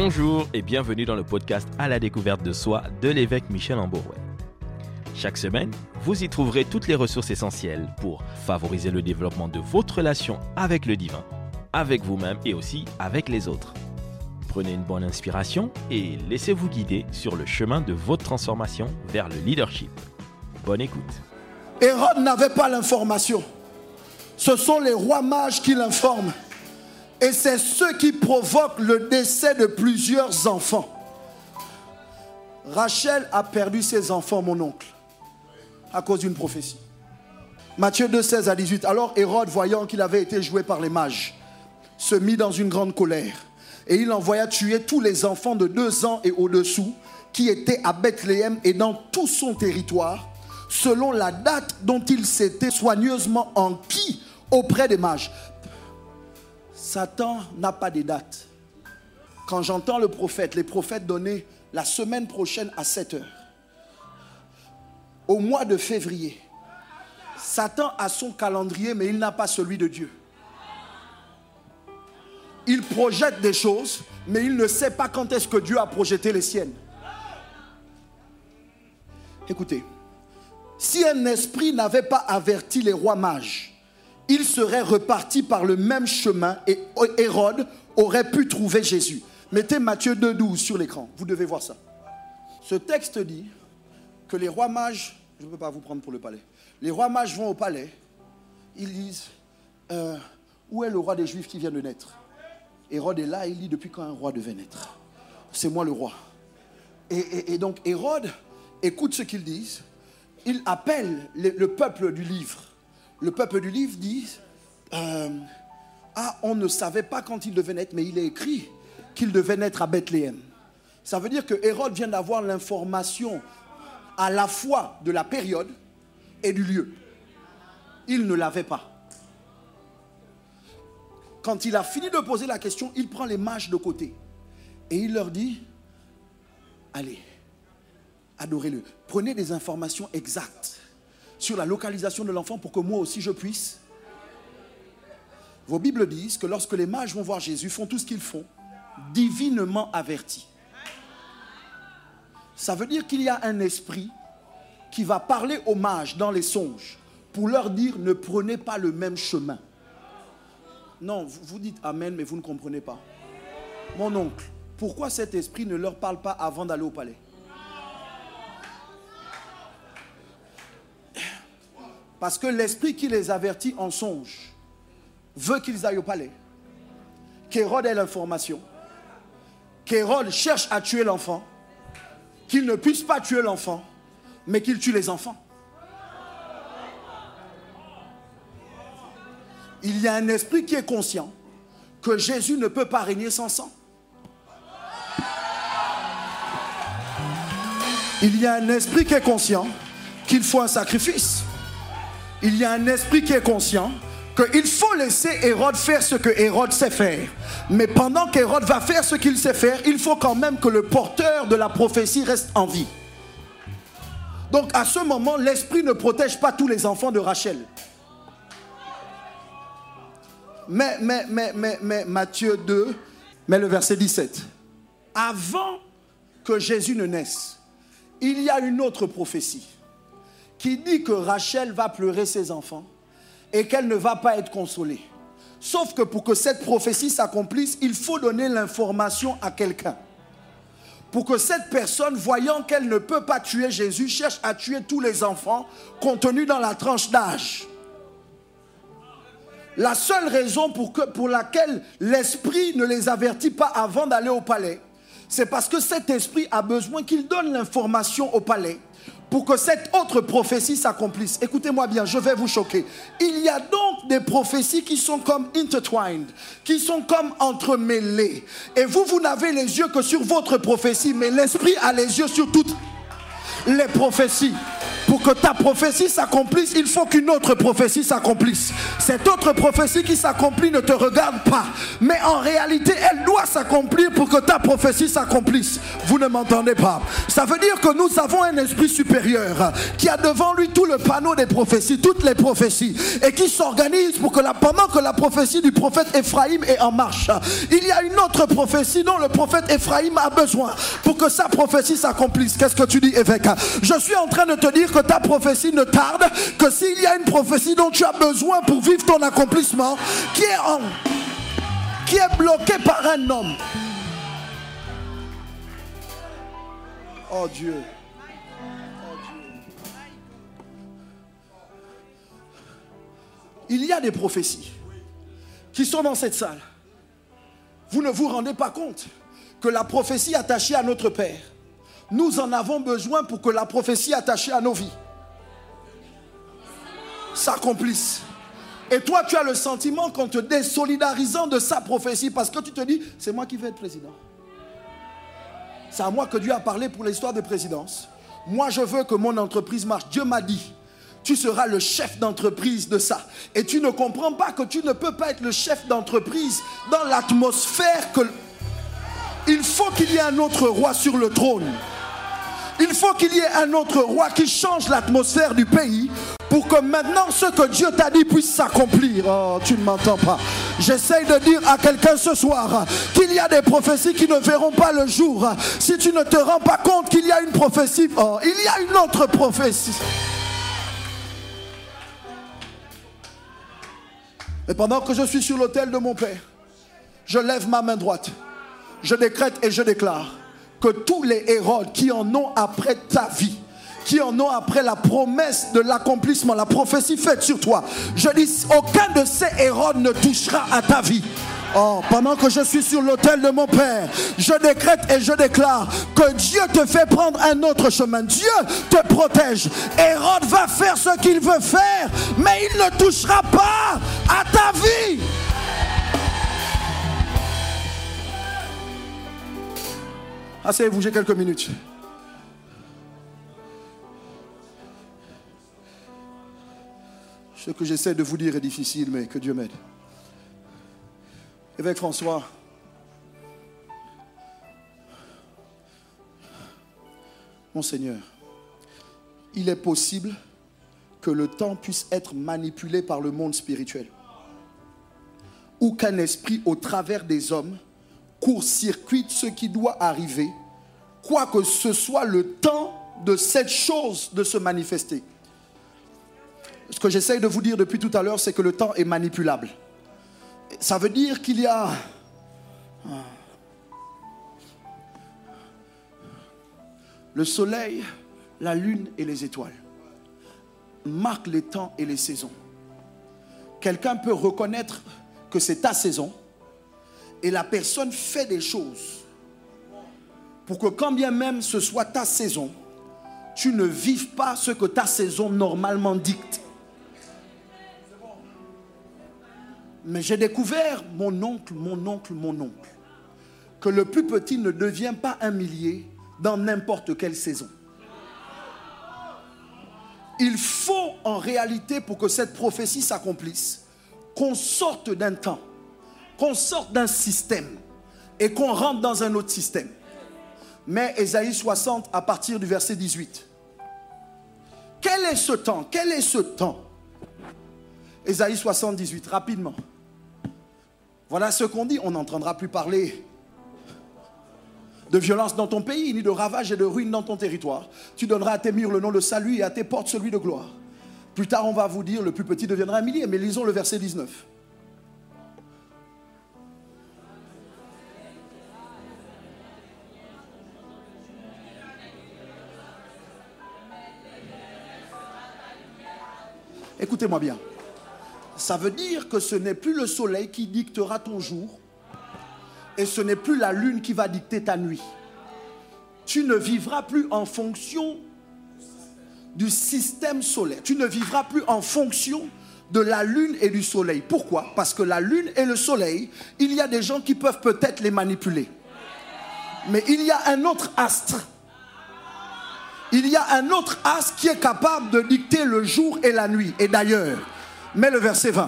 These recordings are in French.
Bonjour et bienvenue dans le podcast À la découverte de soi de l'évêque Michel Amborouet. Chaque semaine, vous y trouverez toutes les ressources essentielles pour favoriser le développement de votre relation avec le divin, avec vous-même et aussi avec les autres. Prenez une bonne inspiration et laissez-vous guider sur le chemin de votre transformation vers le leadership. Bonne écoute. Hérode n'avait pas l'information. Ce sont les rois mages qui l'informent. Et c'est ceux qui provoquent le décès de plusieurs enfants. Rachel a perdu ses enfants, mon oncle, à cause d'une prophétie. Matthieu 2, 16 à 18. Alors Hérode, voyant qu'il avait été joué par les mages, se mit dans une grande colère. Et il envoya tuer tous les enfants de 2 ans et au-dessous qui étaient à Bethléem et dans tout son territoire, selon la date dont il s'était soigneusement enquis auprès des mages. Satan n'a pas de date. Quand j'entends les prophètes donner la semaine prochaine à 7 heures, au mois de février, Satan a son calendrier, mais il n'a pas celui de Dieu. Il projette des choses, mais il ne sait pas quand est-ce que Dieu a projeté les siennes. Écoutez, si un esprit n'avait pas averti les rois mages, il serait reparti par le même chemin et Hérode aurait pu trouver Jésus. Mettez Matthieu 2, 12 sur l'écran, vous devez voir ça. Ce texte dit que les rois mages, je ne peux pas vous prendre pour le palais, les rois mages vont au palais, ils disent, où est le roi des Juifs qui vient de naître? Hérode est là, il dit, depuis quand un roi devait naître? C'est moi le roi. Et donc Hérode écoute ce qu'ils disent, il appelle le peuple du livre. Le peuple du livre dit, on ne savait pas quand il devait naître, mais il est écrit qu'il devait naître à Bethléem. Ça veut dire que Hérode vient d'avoir l'information à la fois de la période et du lieu. Il ne l'avait pas. Quand il a fini de poser la question, il prend les mages de côté et il leur dit, allez, adorez-le. Prenez des informations exactes sur la localisation de l'enfant pour que moi aussi je puisse. Vos Bibles disent que lorsque les mages vont voir Jésus, font tout ce qu'ils font, divinement avertis. Ça veut dire qu'il y a un esprit qui va parler aux mages dans les songes pour leur dire ne prenez pas le même chemin. Non, vous dites amen, mais vous ne comprenez pas. Mon oncle, pourquoi cet esprit ne leur parle pas avant d'aller au palais? Parce que l'esprit qui les avertit en songe veut qu'ils aillent au palais. Qu'Hérode ait l'information. Qu'Hérode cherche à tuer l'enfant. Qu'il ne puisse pas tuer l'enfant, mais qu'il tue les enfants. Il y a un esprit qui est conscient que Jésus ne peut pas régner sans sang. Il y a un esprit qui est conscient qu'il faut un sacrifice. Il y a un esprit qui est conscient qu'il faut laisser Hérode faire ce que Hérode sait faire. Mais pendant qu'Hérode va faire ce qu'il sait faire, il faut quand même que le porteur de la prophétie reste en vie. Donc à ce moment, l'esprit ne protège pas tous les enfants de Rachel. Mais Matthieu 2, mais le verset 17. Avant que Jésus ne naisse, il y a une autre prophétie qui dit que Rachel va pleurer ses enfants et qu'elle ne va pas être consolée. Sauf que pour que cette prophétie s'accomplisse, il faut donner l'information à quelqu'un. Pour que cette personne, voyant qu'elle ne peut pas tuer Jésus, cherche à tuer tous les enfants contenus dans la tranche d'âge. La seule raison pour laquelle l'esprit ne les avertit pas avant d'aller au palais, c'est parce que cet esprit a besoin qu'il donne l'information au palais pour que cette autre prophétie s'accomplisse. Écoutez-moi bien, je vais vous choquer. Il y a donc des prophéties qui sont comme intertwined, qui sont comme entremêlées. Et vous n'avez les yeux que sur votre prophétie, mais l'esprit a les yeux sur toutes les prophéties. Pour que ta prophétie s'accomplisse, il faut qu'une autre prophétie s'accomplisse. Cette autre prophétie qui s'accomplit ne te regarde pas. Mais en réalité, elle doit s'accomplir pour que ta prophétie s'accomplisse. Vous ne m'entendez pas? Ça veut dire que nous avons un esprit supérieur qui a devant lui tout le panneau des prophéties, toutes les prophéties, et qui s'organise pour que pendant que la prophétie du prophète Ephraïm est en marche, il y a une autre prophétie dont le prophète Ephraïm a besoin pour que sa prophétie s'accomplisse. Qu'est-ce que tu dis, évêque? Je suis en train de te dire que ta prophétie ne tarde que s'il y a une prophétie dont tu as besoin pour vivre ton accomplissement qui est bloquée par un homme. Oh Dieu. Il y a des prophéties qui sont dans cette salle. Vous ne vous rendez pas compte que la prophétie attachée à notre Père, nous en avons besoin pour que la prophétie attachée à nos vies s'accomplisse. Et toi, tu as le sentiment qu'en te désolidarisant de sa prophétie, parce que tu te dis, c'est moi qui vais être président. C'est à moi que Dieu a parlé pour l'histoire de présidence. Moi, je veux que mon entreprise marche. Dieu m'a dit, tu seras le chef d'entreprise de ça. Et tu ne comprends pas que tu ne peux pas être le chef d'entreprise dans l'atmosphère que... Il faut qu'il y ait un autre roi sur le trône. Il faut qu'il y ait un autre roi qui change l'atmosphère du pays pour que maintenant ce que Dieu t'a dit puisse s'accomplir. Oh, tu ne m'entends pas. J'essaye de dire à quelqu'un ce soir qu'il y a des prophéties qui ne verront pas le jour. Si tu ne te rends pas compte qu'il y a une prophétie, oh, il y a une autre prophétie. Et pendant que je suis sur l'autel de mon Père, je lève ma main droite. Je décrète et je déclare que tous les Hérodes qui en ont après ta vie, qui en ont après la promesse de l'accomplissement, la prophétie faite sur toi, je dis, aucun de ces Hérodes ne touchera à ta vie. Oh, pendant que je suis sur l'autel de mon Père, je décrète et je déclare que Dieu te fait prendre un autre chemin. Dieu te protège. Hérode va faire ce qu'il veut faire, mais il ne touchera pas à ta vie. Asseyez-vous, j'ai quelques minutes. Ce que j'essaie de vous dire est difficile, mais que Dieu m'aide. Évêque François, mon Seigneur, il est possible que le temps puisse être manipulé par le monde spirituel, ou qu'un esprit au travers des hommes court-circuite ce qui doit arriver, quoi que ce soit le temps de cette chose de se manifester. Ce que j'essaye de vous dire depuis tout à l'heure, c'est que le temps est manipulable. Ça veut dire qu'il y a le soleil, la lune et les étoiles marquent les temps et les saisons. Quelqu'un peut reconnaître que c'est ta saison et la personne fait des choses pour que quand bien même ce soit ta saison, tu ne vives pas ce que ta saison normalement dicte. Mais j'ai découvert, mon oncle, que le plus petit ne devient pas un millier dans n'importe quelle saison. Il faut en réalité, pour que cette prophétie s'accomplisse, qu'on sorte d'un temps, qu'on sorte d'un système et qu'on rentre dans un autre système. Mais Ésaïe 60 à partir du verset 18. Quel est ce temps? Quel est ce temps? Ésaïe 78, rapidement. Voilà ce qu'on dit. On n'entendra plus parler de violence dans ton pays, ni de ravages et de ruines dans ton territoire. Tu donneras à tes murs le nom de salut et à tes portes celui de gloire. Plus tard, on va vous dire, le plus petit deviendra un millier. Mais lisons le verset 19. Écoutez-moi bien. Ça veut dire que ce n'est plus le soleil qui dictera ton jour et ce n'est plus la lune qui va dicter ta nuit. Tu ne vivras plus en fonction du système solaire. Tu ne vivras plus en fonction de la lune et du soleil. Pourquoi? Parce que la lune et le soleil, il y a des gens qui peuvent peut-être les manipuler. Mais il y a un autre astre. il y a un autre astre qui est capable de dicter le jour et la nuit. Et d'ailleurs, mets le verset 20.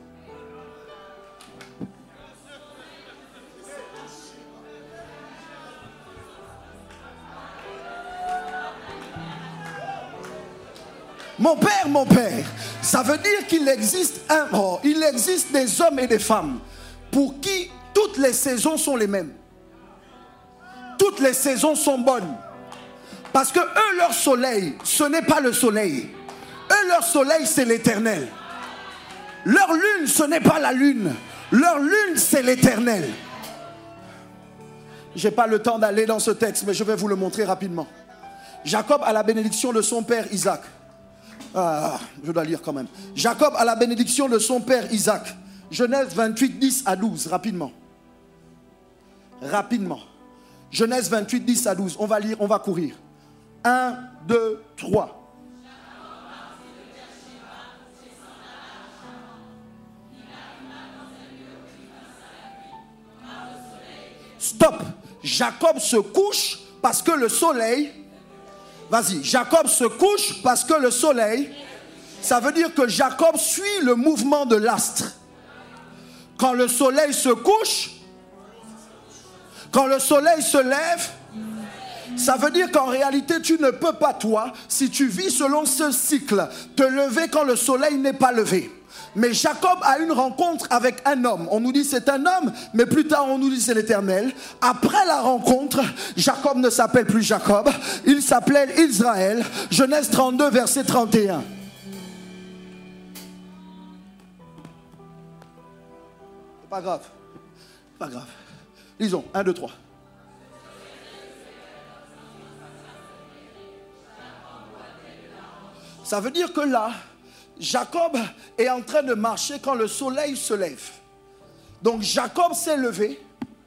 Mon père, ça veut dire qu'il existe il existe des hommes et des femmes pour qui toutes les saisons sont les mêmes. Toutes les saisons sont bonnes. Parce que eux, leur soleil, ce n'est pas le soleil. Eux, leur soleil, c'est l'éternel. Leur lune, ce n'est pas la lune. Leur lune, c'est l'éternel. Je n'ai pas le temps d'aller dans ce texte, mais je vais vous le montrer rapidement. Jacob a la bénédiction de son père Isaac. Je dois lire quand même. Jacob a la bénédiction de son père Isaac. Genèse 28, 10 à 12, rapidement. Rapidement. Genèse 28, 10 à 12. On va lire, on va courir. 1, 2, 3. Stop. Jacob se couche parce que le soleil... Vas-y, Jacob se couche parce que le soleil, ça veut dire que Jacob suit le mouvement de l'astre. Quand le soleil se couche, quand le soleil se lève, ça veut dire qu'en réalité, tu ne peux pas, toi, si tu vis selon ce cycle, te lever quand le soleil n'est pas levé. Mais Jacob a une rencontre avec un homme. On nous dit c'est un homme, mais plus tard on nous dit c'est l'Éternel. Après la rencontre, Jacob ne s'appelle plus Jacob, il s'appelait Israël. Genèse 32, verset 31. Pas grave, pas grave. Lisons, 1, 2, 3. Ça veut dire que là, Jacob est en train de marcher quand le soleil se lève. Donc Jacob s'est levé.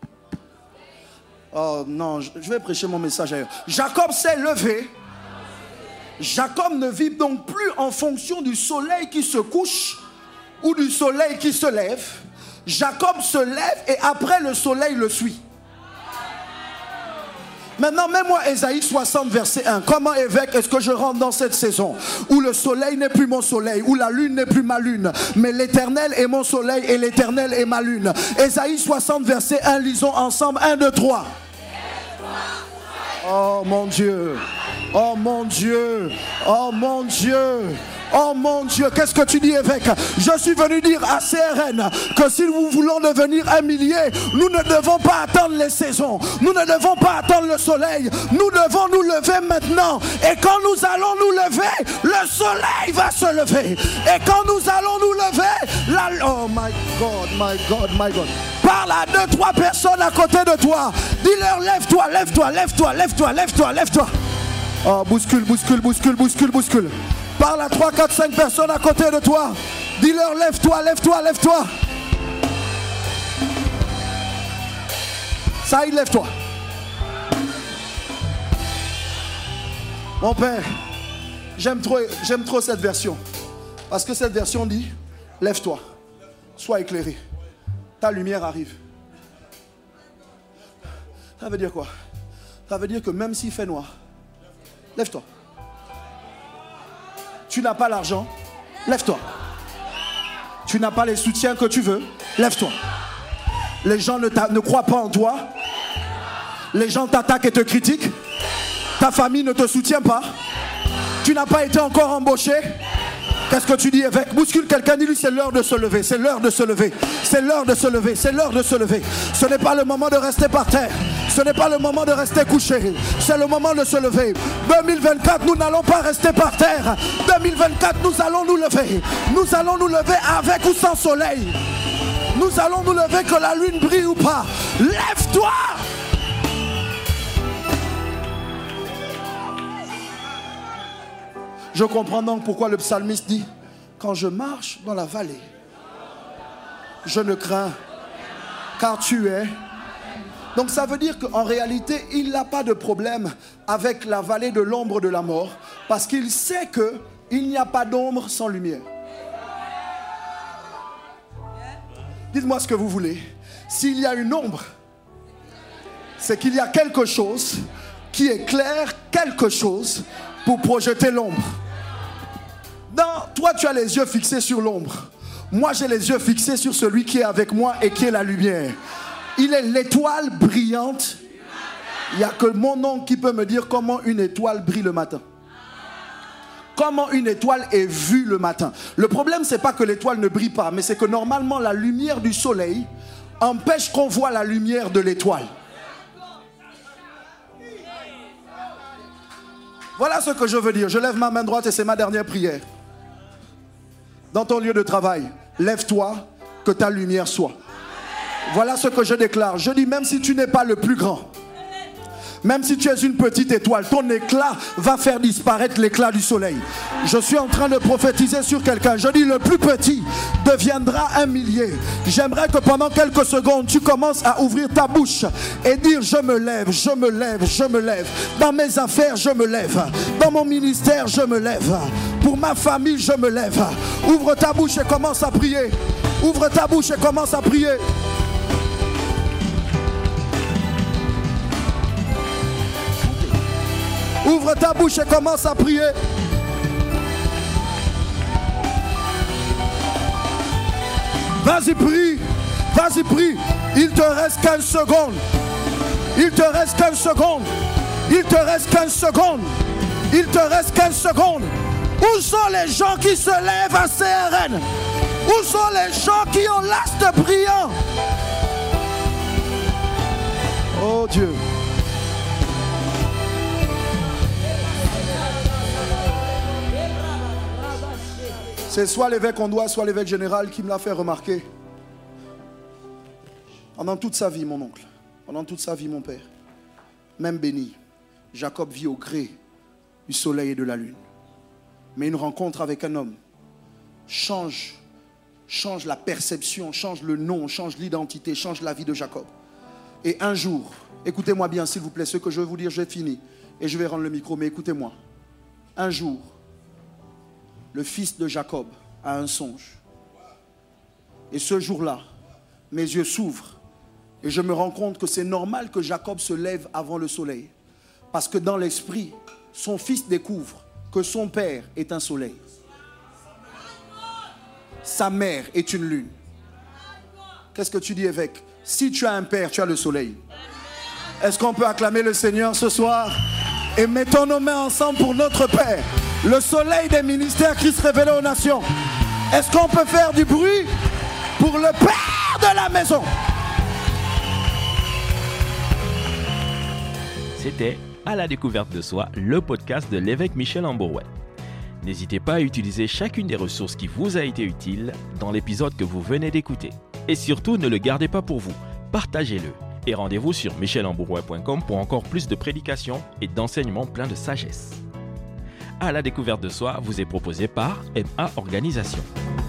Oh non, je vais prêcher mon message ailleurs. Jacob s'est levé. Jacob ne vit donc plus en fonction du soleil qui se couche ou du soleil qui se lève. Jacob se lève et après le soleil le suit. Maintenant, mets-moi Ésaïe 60, verset 1. Comment, évêque, est-ce que je rentre dans cette saison où le soleil n'est plus mon soleil, où la lune n'est plus ma lune, mais l'Éternel est mon soleil et l'Éternel est ma lune. Ésaïe 60, verset 1, lisons ensemble. 1, 2, 3. Oh mon Dieu, oh mon Dieu, oh mon Dieu. Oh mon Dieu, qu'est-ce que tu dis, évêque? Je suis venu dire à CRN que si nous voulons devenir un millier, nous ne devons pas attendre les saisons. Nous ne devons pas attendre le soleil. Nous devons nous lever maintenant. Et quand nous allons nous lever, le soleil va se lever. Et quand nous allons nous lever, oh my God, my God, my God. Parle à 2, 3 personnes à côté de toi. Dis-leur, lève-toi, lève-toi, lève-toi, lève-toi, lève-toi, lève-toi. Oh, bouscule, bouscule, bouscule, bouscule, bouscule. Parle à 3, 4, 5 personnes à côté de toi. Dis-leur, lève-toi, lève-toi, lève-toi. Ça y est, lève-toi. Mon père, j'aime trop cette version. Parce que cette version dit, lève-toi, sois éclairé. Ta lumière arrive. Ça veut dire quoi? Ça veut dire que même s'il fait noir, lève-toi. Tu n'as pas l'argent, lève-toi. Tu n'as pas les soutiens que tu veux, lève-toi. Les gens ne croient pas en toi. Les gens t'attaquent et te critiquent. Ta famille ne te soutient pas. Tu n'as pas été encore embauché. Qu'est-ce que tu dis, évêque? Bouscule quelqu'un, dis-lui c'est l'heure de se lever, c'est l'heure de se lever, c'est l'heure de se lever, c'est l'heure de se lever. Ce n'est pas le moment de rester par terre, ce n'est pas le moment de rester couché, c'est le moment de se lever. 2024, nous n'allons pas rester par terre. 2024, nous allons nous lever. Nous allons nous lever avec ou sans soleil. Nous allons nous lever que la lune brille ou pas. Lève-toi! Je comprends donc pourquoi le psalmiste dit: quand je marche dans la vallée, je ne crains, car tu es. Donc ça veut dire qu'en réalité, il n'a pas de problème avec la vallée de l'ombre de la mort, parce qu'il sait qu'il n'y a pas d'ombre sans lumière. Dites-moi ce que vous voulez. S'il y a une ombre, c'est qu'il y a quelque chose qui éclaire quelque chose pour projeter l'ombre. Toi, tu as les yeux fixés sur l'ombre. Moi, j'ai les yeux fixés sur celui qui est avec moi et qui est la lumière. Il est l'étoile brillante. Il n'y a que mon oncle qui peut me dire comment une étoile brille le matin. Comment une étoile est vue le matin. Le problème, ce n'est pas que l'étoile ne brille pas, mais c'est que normalement, la lumière du soleil empêche qu'on voit la lumière de l'étoile. Voilà ce que je veux dire. Je lève ma main droite et c'est ma dernière prière. Dans ton lieu de travail, lève-toi, que ta lumière soit. Voilà ce que je déclare. Je dis, même si tu n'es pas le plus grand, même si tu es une petite étoile, ton éclat va faire disparaître l'éclat du soleil. Je suis en train de prophétiser sur quelqu'un. Je dis, le plus petit deviendra un millier. J'aimerais que pendant quelques secondes, tu commences à ouvrir ta bouche et dire, je me lève, je me lève, je me lève. Dans mes affaires, je me lève. Dans mon ministère, je me lève. Pour ma famille, je me lève. Ouvre ta bouche et commence à prier. Ouvre ta bouche et commence à prier. Ouvre ta bouche et commence à prier. Vas-y, prie. Vas-y, prie. Il te reste 15 secondes. Il te reste 15 secondes. Il te reste 15 secondes. Il te reste 15 secondes. Où sont les gens qui se lèvent à CRN? Où sont les gens qui ont l'astre brillant? Oh Dieu. C'est soit l'évêque Ondoa, soit l'évêque général qui me l'a fait remarquer. Pendant toute sa vie, mon oncle, pendant toute sa vie, mon père, même béni, Jacob vit au gré du soleil et de la lune. Mais une rencontre avec un homme change la perception, change le nom, change l'identité, change la vie de Jacob. Et un jour, écoutez-moi bien s'il vous plaît, ce que je vais vous dire, j'ai fini. Et je vais rendre le micro, mais écoutez-moi. Un jour, le fils de Jacob a un songe. Et ce jour-là, mes yeux s'ouvrent et je me rends compte que c'est normal que Jacob se lève avant le soleil. Parce que dans l'esprit, son fils découvre que son père est un soleil. Sa mère est une lune. Qu'est-ce que tu dis, évêque? Si tu as un père, tu as le soleil. Est-ce qu'on peut acclamer le Seigneur ce soir? Et mettons nos mains ensemble pour notre Père, le soleil des ministères Christ révélé aux nations. Est-ce qu'on peut faire du bruit pour le Père de la maison? C'était À la découverte de soi, le podcast de l'évêque Michel Amborouet. N'hésitez pas à utiliser chacune des ressources qui vous a été utile dans l'épisode que vous venez d'écouter. Et surtout, ne le gardez pas pour vous, partagez-le. Et rendez-vous sur michelambourouet.com pour encore plus de prédications et d'enseignements pleins de sagesse. À la découverte de soi vous est proposé par MA Organisation.